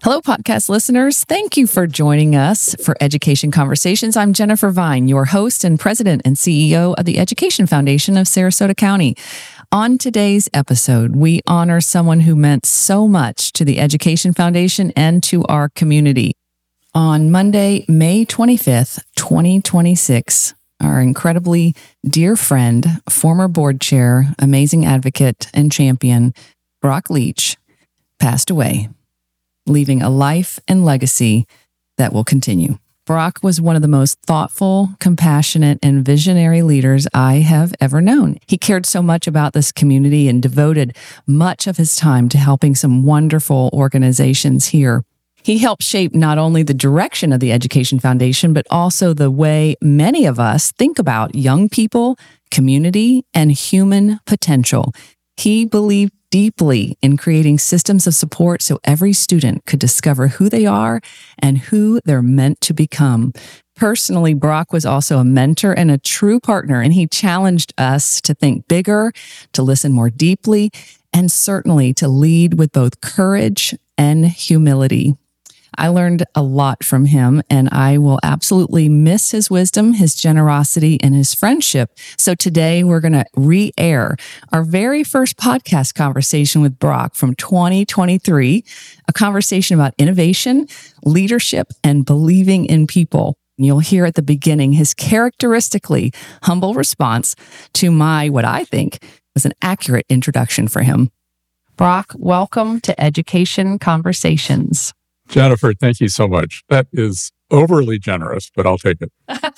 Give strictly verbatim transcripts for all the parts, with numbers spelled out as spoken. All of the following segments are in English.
Hello, podcast listeners. Thank you for joining us for Education Conversations. I'm Jennifer Vine, your host and president and C E O of the Education Foundation of Sarasota County. On today's episode, we honor someone who meant so much to the Education Foundation and to our community. On Monday, May twenty-fifth, twenty twenty-six, our incredibly dear friend, former board chair, amazing advocate, and champion, Brock Leach, passed away, leaving a life and legacy that will continue. Brock was one of the most thoughtful, compassionate, and visionary leaders I have ever known. He cared so much about this community and devoted much of his time to helping some wonderful organizations here. He helped shape not only the direction of the Education Foundation, but also the way many of us think about young people, community, and human potential. He believed deeply in creating systems of support so every student could discover who they are and who they're meant to become. Personally, Brock was also a mentor and a true partner, and he challenged us to think bigger, to listen more deeply, and certainly to lead with both courage and humility. I learned a lot from him, and I will absolutely miss his wisdom, his generosity, and his friendship. So today we're going to re-air our very first podcast conversation with Brock from twenty twenty-three, a conversation about innovation, leadership, and believing in people. You'll hear at the beginning his characteristically humble response to my, what I think was an accurate introduction for him. Brock, welcome to Education Conversations. Jennifer, thank you so much. That is overly generous, but I'll take it.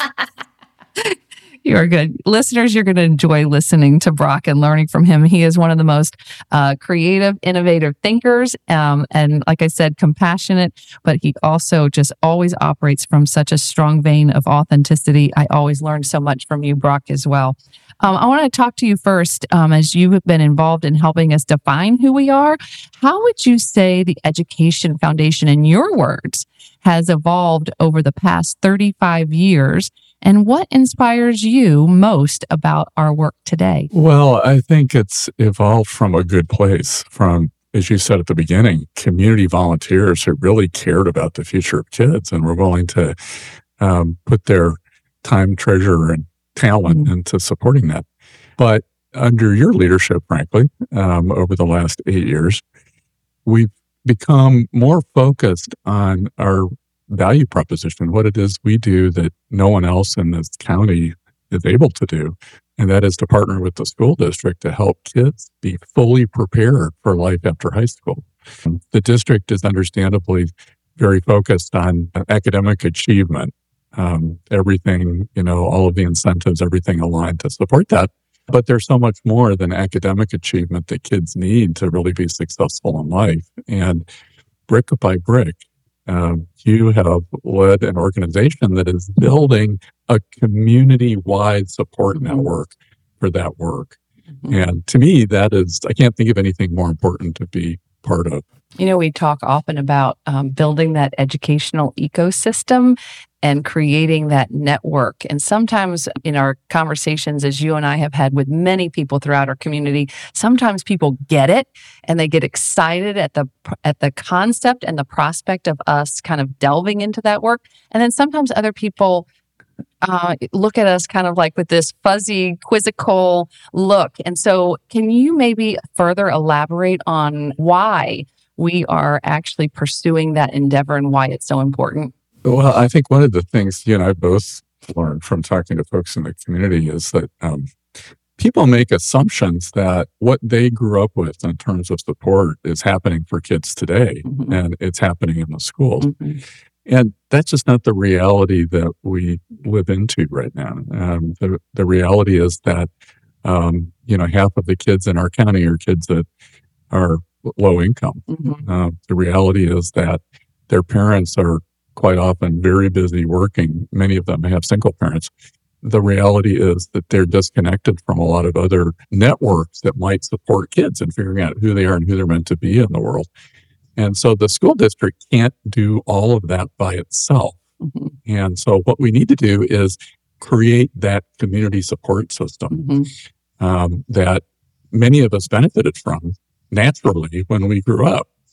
You are good. Listeners, you're going to enjoy listening to Brock and learning from him. He is one of the most uh, creative, innovative thinkers, um, and like I said, compassionate, but he also just always operates from such a strong vein of authenticity. I always learn so much from you, Brock, as well. Um, I want to talk to you first, um, as you have been involved in helping us define who we are. How would you say the Education Foundation, in your words, has evolved over the past thirty-five years? And what inspires you most about our work today? Well, I think it's evolved from a good place, from, as you said at the beginning, community volunteers who really cared about the future of kids and were willing to um, put their time, treasure, and talent mm-hmm. into supporting that. But under your leadership, frankly, um, over the last eight years, we've become more focused on our value proposition, what it is we do that no one else in this county is able to do. And that is to partner with the school district to help kids be fully prepared for life after high school. The district is understandably very focused on academic achievement. Um, everything, you know, all of the incentives, everything aligned to support that. But there's so much more than academic achievement that kids need to really be successful in life. And brick by brick, Um, you have led an organization that is building a community-wide support mm-hmm. network for that work. Mm-hmm. And to me, that is, I can't think of anything more important to be part of. You know, we talk often about um, building that educational ecosystem and creating that network. And sometimes in our conversations, as you and I have had with many people throughout our community, sometimes people get it and they get excited at the at the concept and the prospect of us kind of delving into that work. And then sometimes other people uh, look at us kind of like with this fuzzy, quizzical look. And so can you maybe further elaborate on why we are actually pursuing that endeavor and why it's so important? Well, I think one of the things you and I both learned from talking to folks in the community is that um, people make assumptions that what they grew up with in terms of support is happening for kids today, mm-hmm. and it's happening in the schools. Mm-hmm. And that's just not the reality that we live into right now. Um, the, the reality is that, um, you know, half of the kids in our county are kids that are low income. Mm-hmm. Uh, the reality is that their parents are quite often very busy working. Many of them have single parents. The reality is that they're disconnected from a lot of other networks that might support kids in figuring out who they are and who they're meant to be in the world. And so the school district can't do all of that by itself. Mm-hmm. And so what we need to do is create that community support system mm-hmm. um, that many of us benefited from naturally when we grew up.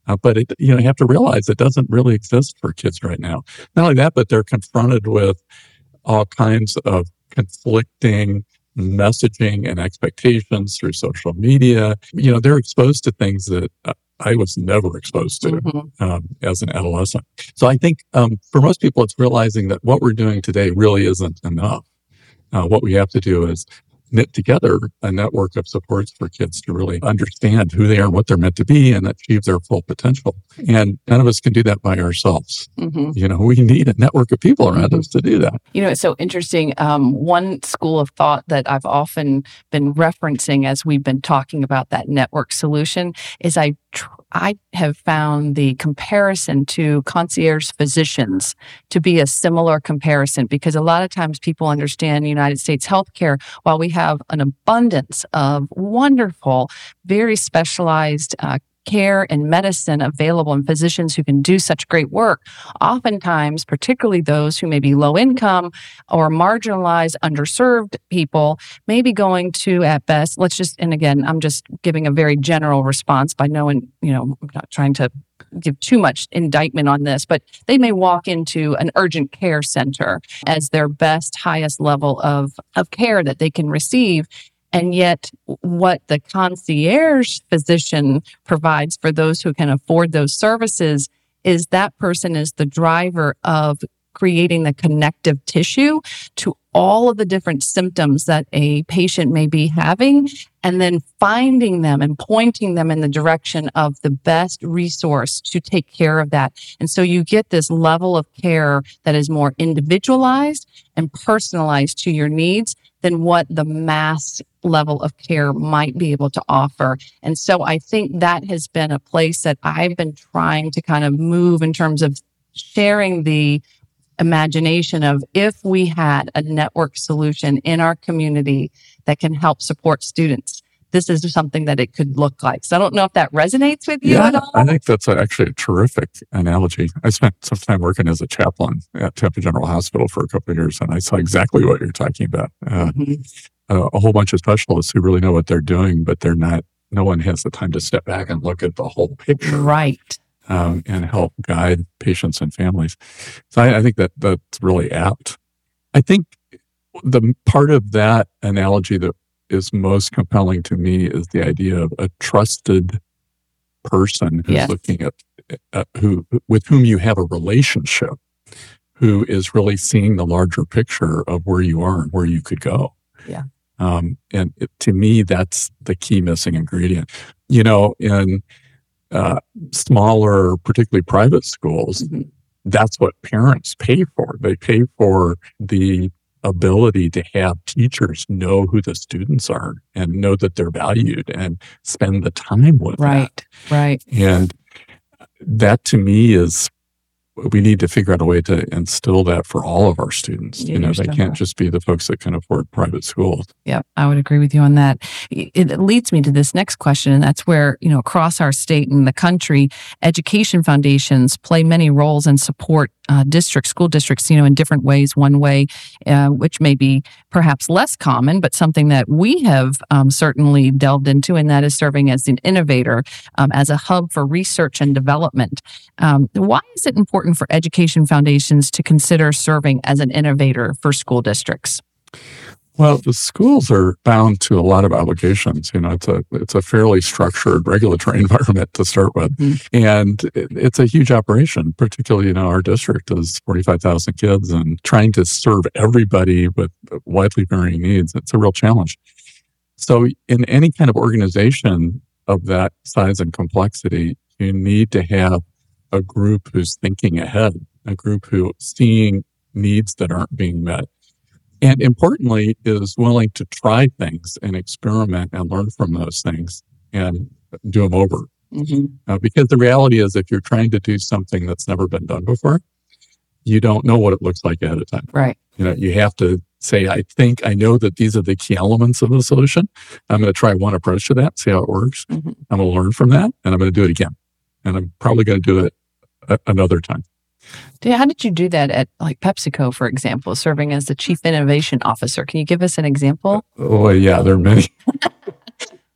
Uh, but it, you know, you have to realize it doesn't really exist for kids right now. Not only that, but they're confronted with all kinds of conflicting messaging and expectations through social media. You know, they're exposed to things that uh, I was never exposed to Mm-hmm. um, as an adolescent. So I think um, for most people, it's realizing that what we're doing today really isn't enough. Uh, what we have to do is knit together a network of supports for kids to really understand who they are and what they're meant to be and achieve their full potential. And none of us can do that by ourselves. Mm-hmm. You know, we need a network of people around us to do that. You know, it's so interesting. Um, one school of thought that I've often been referencing as we've been talking about that network solution is I tr- I have found the comparison to concierge physicians to be a similar comparison, because a lot of times people understand United States healthcare, while we have an abundance of wonderful, very specialized uh, care and medicine available and physicians who can do such great work, oftentimes, particularly those who may be low income or marginalized, underserved people, may be going to, at best, let's just, and again, I'm just giving a very general response by knowing, you know, I'm not trying to give too much indictment on this, but they may walk into an urgent care center as their best, highest level of, of care that they can receive. And yet, what the concierge physician provides for those who can afford those services is that person is the driver of creating the connective tissue to all of the different symptoms that a patient may be having, and then finding them and pointing them in the direction of the best resource to take care of that. And so you get this level of care that is more individualized and personalized to your needs than what the mass level of care might be able to offer. And so I think that has been a place that I've been trying to kind of move in terms of sharing the imagination of, if we had a network solution in our community that can help support students, this is something that it could look like. So I don't know if that resonates with you Yeah, at all. I think that's actually a terrific analogy. I spent some time working as a chaplain at Tampa General Hospital for a couple of years, and I saw exactly what you're talking about. Uh, Mm-hmm. a, a whole bunch of specialists who really know what they're doing, but they're not, no one has the time to step back and look at the whole picture. Right. Um, and help guide patients and families. So I, I think that that's really apt. I think the part of that analogy that is most compelling to me is the idea of a trusted person who's Yes. looking at, uh, who, with whom you have a relationship, who is really seeing the larger picture of where you are and where you could go. Yeah. Um, and it, to me, that's the key missing ingredient. You know, in uh, smaller, particularly private schools, Mm-hmm. that's what parents pay for. They pay for the ability to have teachers know who the students are and know that they're valued and spend the time with Right. Right. that. And that to me is, we need to figure out a way to instill that for all of our students. Yeah, you know, you're they so can't right. just be the folks that can afford private schools. Yeah, I would agree with you on that. It leads me to this next question, and that's where, you know, across our state and the country, education foundations play many roles and support uh, districts, school districts, you know, in different ways. One way, uh, which may be perhaps less common, but something that we have um, certainly delved into, and that is serving as an innovator, um, as a hub for research and development. Um, why is it important for education foundations to consider serving as an innovator for school districts? Well, the schools are bound to a lot of obligations. You know, it's a it's a fairly structured regulatory environment to start with, Mm-hmm. and it, it's a huge operation. Particularly, you know, our district is forty-five thousand kids, and trying to serve everybody with widely varying needs, it's a real challenge. So, in any kind of organization of that size and complexity, you need to have a group who's thinking ahead, a group who's seeing needs that aren't being met. And importantly, is willing to try things and experiment and learn from those things and do them over. Mm-hmm. Uh, because the reality is, if you're trying to do something that's never been done before, you don't know what it looks like ahead of time. Right. You know, you have to say, I think I know that these are the key elements of the solution. I'm going to try one approach to that, see how it works. Mm-hmm. I'm going to learn from that, and I'm going to do it again. And I'm probably going to do it a- another time. How did you do that at, like, PepsiCo, for example, serving as the Chief Innovation Officer? Can you give us an example? Oh, yeah, there are many.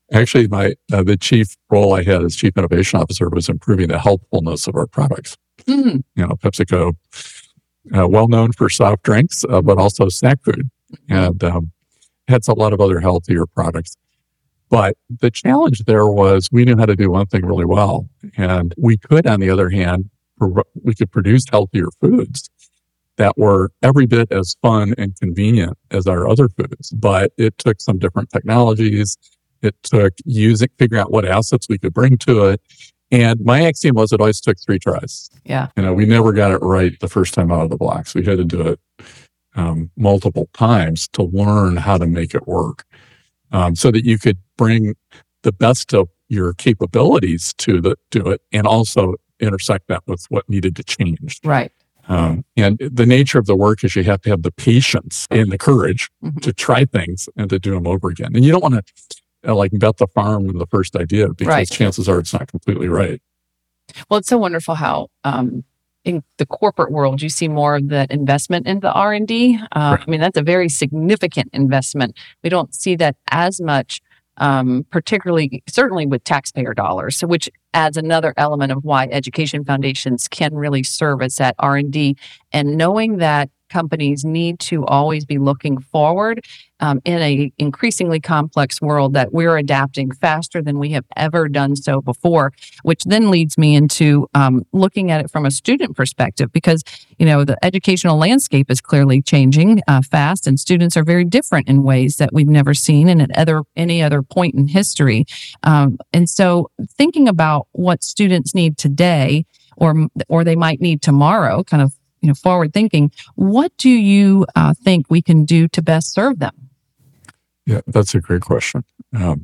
Actually, my uh, the chief role I had as chief innovation officer was improving the healthfulness of our products. Mm. You know, PepsiCo, uh, well known for soft drinks, uh, but also snack food, and um, had a lot of other healthier products. But the challenge there was we knew how to do one thing really well, and we could, on the other hand, pro- we could produce healthier foods that were every bit as fun and convenient as our other foods. But it took some different technologies. It took using, figuring out what assets we could bring to it. And my axiom was it always took three tries. Yeah. You know, we never got it right the first time out of the blocks. We had to do it um, multiple times to learn how to make it work, um, so that you could bring the best of your capabilities to the to it, and also intersect that with what needed to change. Right. Um, and the nature of the work is you have to have the patience and the courage Mm-hmm. to try things and to do them over again. And you don't want to uh, like bet the farm with the first idea, because Right. chances are it's not completely right. Well, it's so wonderful how um, in the corporate world you see more of that investment into R and D. Uh, Right. I mean, that's a very significant investment. We don't see that as much, um, particularly certainly with taxpayer dollars, so which adds another element of why education foundations can really serve as that R and D. And knowing that companies need to always be looking forward um, in a increasingly complex world, that we're adapting faster than we have ever done so before, which then leads me into um, looking at it from a student perspective, because you know the educational landscape is clearly changing uh, fast, and students are very different in ways that we've never seen in at other any other point in history. Um, and so, thinking about what students need today, or or they might need tomorrow, kind of you know forward thinking, what do you uh, think we can do to best serve them? Yeah, that's a great question. Um,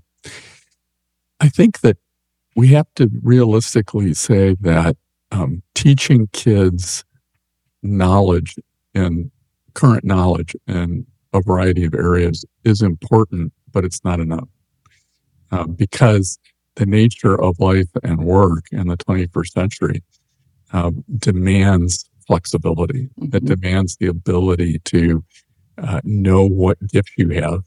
I think that we have to realistically say that um, teaching kids knowledge and current knowledge in a variety of areas is important, but it's not enough. Uh, because the nature of life and work in the twenty-first century um, demands flexibility. Mhm. It demands the ability to uh, know what gifts you have.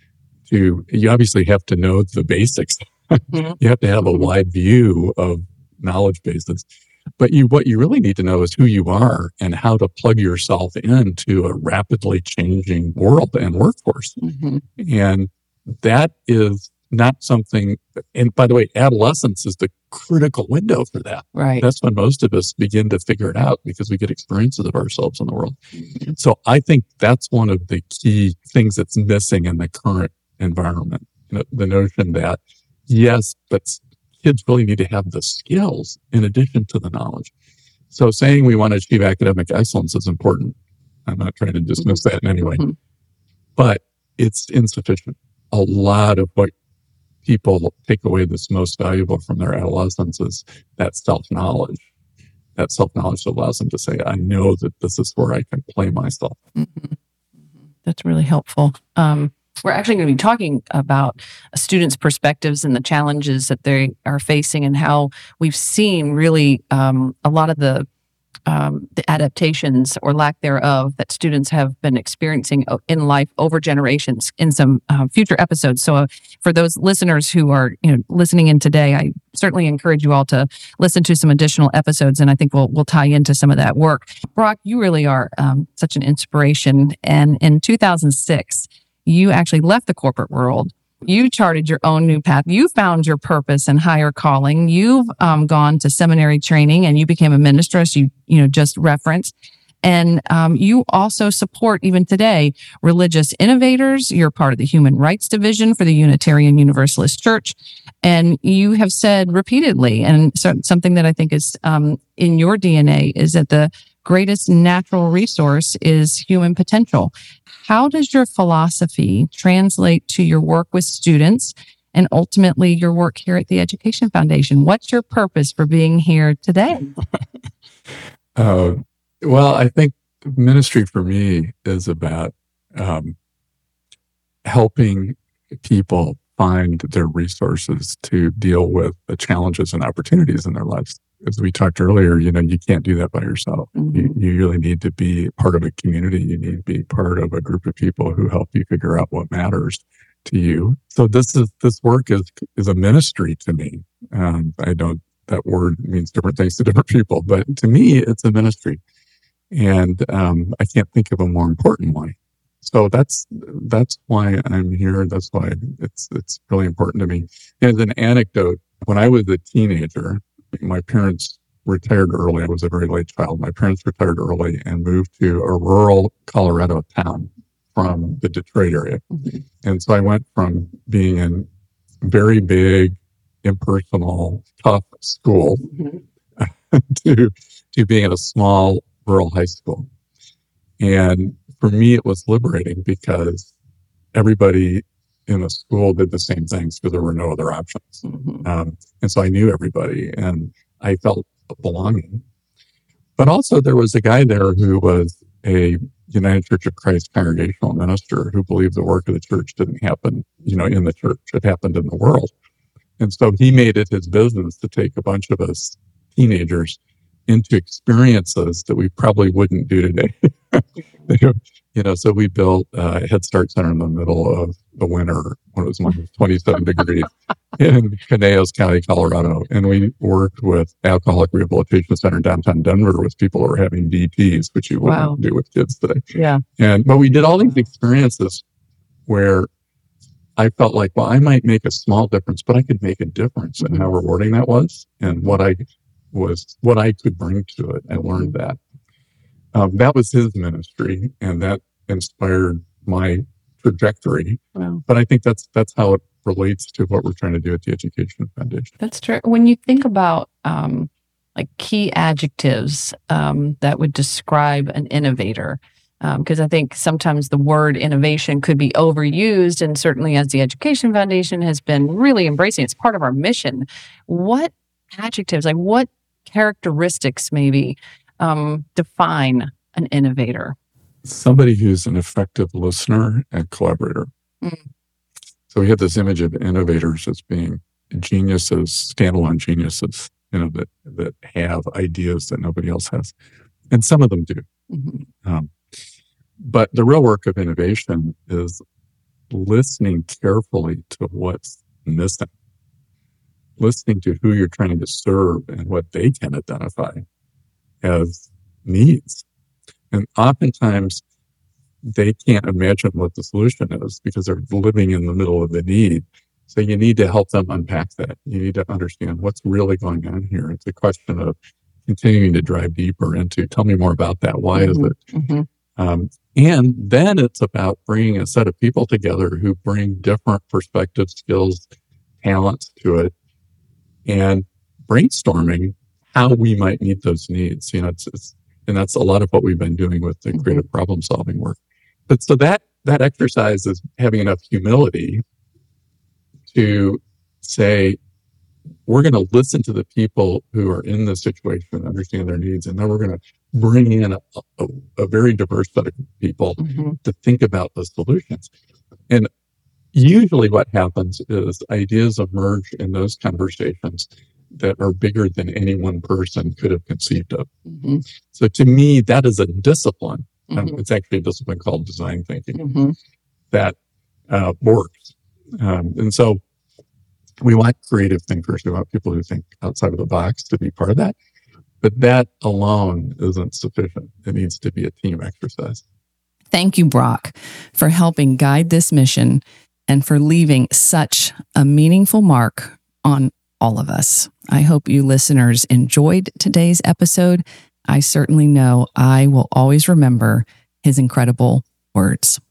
To you obviously have to know the basics. Mhm. You have to have a wide view of knowledge bases. But you, what you really need to know is who you are and how to plug yourself into a rapidly changing world and workforce. Mhm. And that is not something, and by the way, adolescence is the critical window for that. Right. That's when most of us begin to figure it out, because we get experiences of ourselves in the world. So I think that's one of the key things that's missing in the current environment. You know, the notion that, yes, but kids really need to have the skills in addition to the knowledge. So saying we want to achieve academic excellence is important. I'm not trying to dismiss that in any way, Mhm. but it's insufficient. A lot of what people take away that's most valuable from their adolescence is that self-knowledge. That self-knowledge that allows them to say, I know that this is where I can play myself. Mhm. That's really helpful. Um, we're actually going to be talking about students' perspectives and the challenges that they are facing, and how we've seen really um, a lot of the um, the adaptations or lack thereof that students have been experiencing o- in life over generations in some uh, future episodes. So, uh, for those listeners who are you know listening in today, I certainly encourage you all to listen to some additional episodes, and I think we'll we'll tie into some of that work. Brock, you really are um, such an inspiration, and in two thousand six, you actually left the corporate world. You charted your own new path. You found your purpose and higher calling. You've um, gone to seminary training, and you became a minister, as you you know just referenced. And um, you also support, even today, religious innovators. You're part of the Human Rights Division for the Unitarian Universalist Church, and you have said repeatedly, and so, something that I think is um, in your D N A, is that the greatest natural resource is human potential. How does your philosophy translate to your work with students, and ultimately your work here at the Education Foundation? What's your purpose for being here today? Uh, well, I think ministry for me is about um, helping people find their resources to deal with the challenges and opportunities in their lives. As we talked earlier, you know, you can't do that by yourself. Mhm. You, you really need to be part of a community. You need to be part of a group of people who help you figure out what matters to you. So this is this work is is a ministry to me. Um, I don't that word means different things to different people, but to me, it's a ministry, and um, I can't think of a more important one. So that's that's why I'm here. That's why it's it's really important to me. And as an anecdote, when I was a teenager, my parents retired early. I was a very late child. My parents retired early and moved to a rural Colorado town from the Detroit area. Mm-hmm. And so I went from being in very big, impersonal, tough school mm-hmm. to to being in a small rural high school. And for me, it was liberating because everybody in the school did the same things because there were no other options. Mm-hmm. Um, and so I knew everybody and I felt belonging. But also there was a guy there who was a United Church of Christ congregational minister who believed the work of the church didn't happen, you know, in the church. It happened in the world. And so he made it his business to take a bunch of us teenagers into experiences that we probably wouldn't do today. You know, so we built a Head Start Center in the middle of the winter when it was minus twenty-seven degrees in Conejos County, Colorado. And we worked with Alcoholic Rehabilitation Center in downtown Denver with people who were having D Ts, which you wouldn't wow. do with kids today. Yeah. And, but we did all these experiences where I felt like, well, I might make a small difference, but I could make a difference in how rewarding that was and what I was, what I could bring to it. I learned that. Um, that was his ministry, and that inspired my trajectory. Wow. But I think that's that's how it relates to what we're trying to do at the Education Foundation. That's true. When you think about um, like key adjectives um, that would describe an innovator, because um, I think sometimes the word innovation could be overused, and certainly as the Education Foundation has been really embracing, it's part of our mission. What adjectives, like what characteristics maybe um, define an innovator? Somebody who's an effective listener and collaborator. Mm. So we have this image of innovators as being geniuses, standalone geniuses, you know, that, that have ideas that nobody else has. And some of them do. Mm-hmm. Um, but the real work of innovation is listening carefully to what's missing, listening to who you're trying to serve and what they can identify as needs. And oftentimes they can't imagine what the solution is because they're living in the middle of the need. So you need to help them unpack that. You need to understand what's really going on here. It's a question of continuing to drive deeper into, tell me more about that. Why mm-hmm. is it? Mm-hmm. Um, and then it's about bringing a set of people together who bring different perspectives, skills, talents to it, and brainstorming how we might meet those needs. You know, it's, it's and that's a lot of what we've been doing with the creative mm-hmm. problem solving work. But so that that exercise is having enough humility to say, we're going to listen to the people who are in this situation, understand their needs, and then we're going to bring in a, a, a very diverse set of people mm-hmm. to think about the solutions. And usually what happens is ideas emerge in those conversations that are bigger than any one person could have conceived of. Mm-hmm. So to me, that is a discipline. Mm-hmm. Um, it's actually a discipline called design thinking mm-hmm. that uh, works. Um, and so we want creative thinkers. We want people who think outside of the box to be part of that. But that alone isn't sufficient. It needs to be a team exercise. Thank you, Brock, for helping guide this mission and for leaving such a meaningful mark on all of us. I hope you listeners enjoyed today's episode. I certainly know I will always remember his incredible words.